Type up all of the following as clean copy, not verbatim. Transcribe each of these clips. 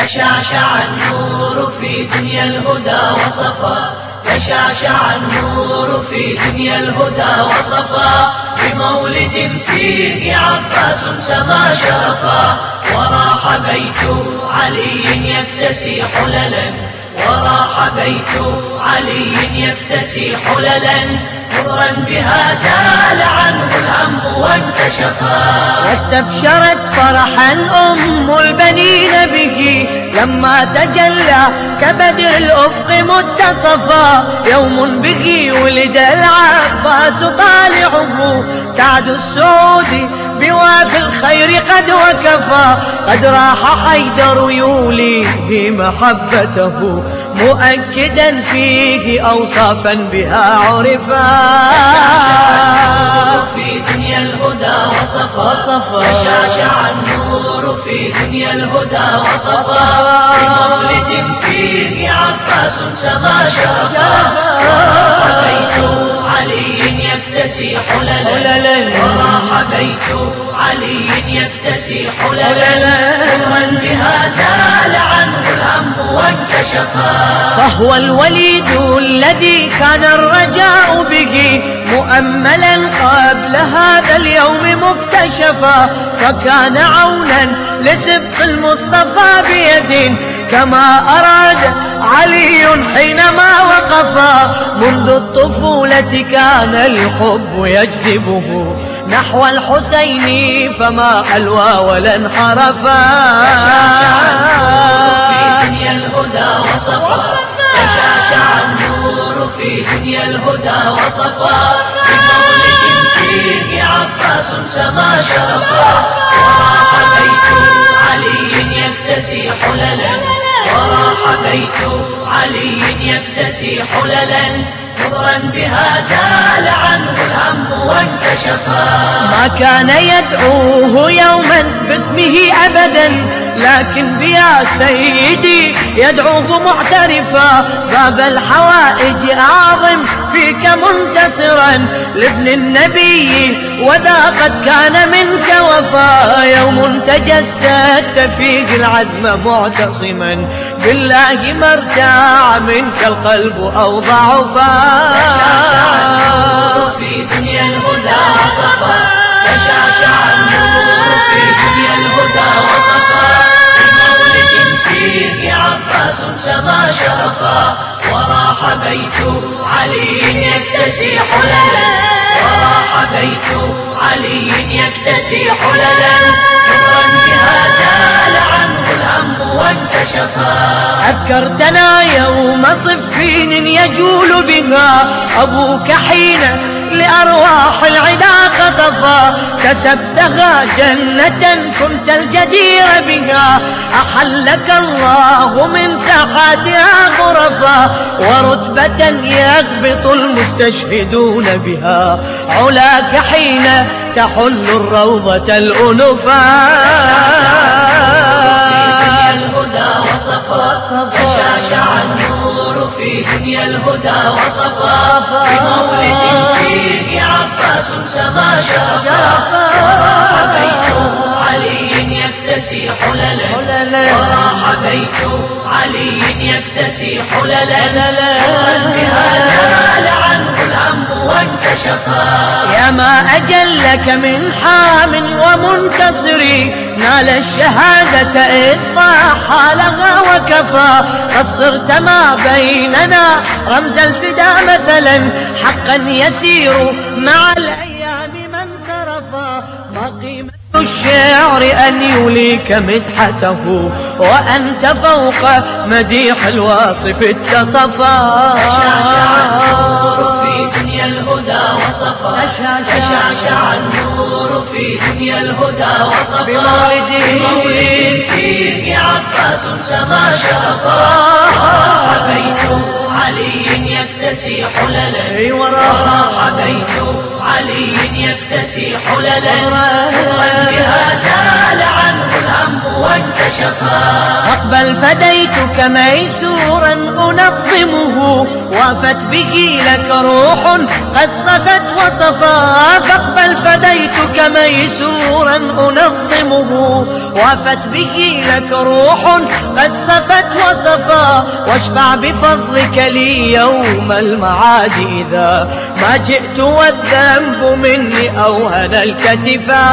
تشعشع النور في دنيا الهدى وصفا، تشعشع النور في دنيا الهدى وصفا، بمولد فيه عباس سما شرفا، وراح بيت علي يكتسي حللا، وراح بيت علي يكتسي حللا، نظرا بها زال عنه الهم وانكشفا. واستبشرت فرحا أم البنين به لما تجلى كبدر الأفق متصفا، يوم به ولد العباس طالعه، سعد السعود بواف الخير قد وكفى، قد راح حيدر يوليه محبته، مؤكدا فيه أوصافا بها عرفا. في دنيا الهدى وصفا، تشعشع النور في دنيا الهدى وصفا، بمولد فيه عباس سما شرفا، وراح بيت علي يكتسي حللا، وراح بيت علي يكتسي حللا، نظرا بها زال عنه الهم وانكشفا. فهو الوليد الذي كان الرجاء به مؤملا قبل هذا اليوم مكتشفا، فكان عونا لسبق المصطفى بيد، كما أراد علي حينما وقفا، منذ الطفولة كان الحب يجذبه نحو الحسين فما ألوى ولا انحرفا. في دنيا الهدى وصفا، تشعشع النور في دنيا الهدى وصفا، بمولد فيه عباس سما شرفا، وراح بيت علي يكتسي حللا، وراح بيت علي يكتسي حللا، نظرا بها زال عنه الهم وانكشفا. ما كان يدعوه يوما باسمه أبدا، لكن بيا سيدي يدعوه معترفا، باب الحوائج أعظم فيك منتصرا لابن النبي، وذا قد كان منك وفا، يوم تجسدت فيه العزم معتصما بالله ما ارتاع منك القلب أو ضعفا. تشعشع النور في دنيا الهدى وصفا، تشعشع النور في دنيا الهدى وصفا، بمولد فيه عباس سما شرفا، وراح بيت علي يكتسي حللا، وراح بيت علي يكتسي حللا، نظرا بها زال عنه الهم وانكشفا. أذكرتنا يوم صفين يجول بها أبوك حين لأرواح العدا خطفا، كسبتها جنة كنت الجدير بها، أحلك الله من ساحاتها غرفا، ورتبة يغبط المستشهدون بها علاك حين تحل الروضة الأنفا. تشعشع النور في دنيا الهدى وصفا، بمولد فيه عباس سما شرفا، وراح بيت علي يكتسي حللا، وراح بيت علي يكتسي حللا، نظرا بها زال عنه الهم وانكشفا. يا ما أجلك من حام ومنتصر، نال الشهادة إذ طاح لها وكفى، قصرت ما بيننا رمز الفدا مثلا، حقا يسير مع الأيام من صرفا، ما قيمة الشعر أن يوليك مدحته، وأنت فوق مديح الواصف اتصفا. تشعشع النور في دنيا الهدى وصفا، تشعشع النور في دنيا الهدى وصفا، بمولد فيه عباس سما شرفا، وراح بيت علي يكتسي حللا، وراح بيت علي يكتسي حللا، نظرا بها زال عنه الهم وانكشفا. أقبل فديتك ميسورا أنظمه، وافت به لك روح قد صفت وصفا، فاقبل فديتك ميسورا أنظمه، وافت به لك روح قد صفت وصفا، واشفع بفضلك لي يوم المعاد إذا ما جئت والذنب مني أوهن الكتفا.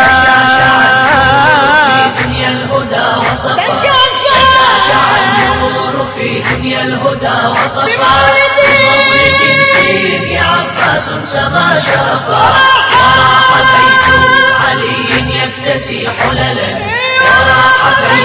في دنيا الهدى وصفا، شعشع النور في دنيا الهدى وصفا، بمولد فيه عباس سما شرفا، وراح بيت علي يكتسي حللا، وراح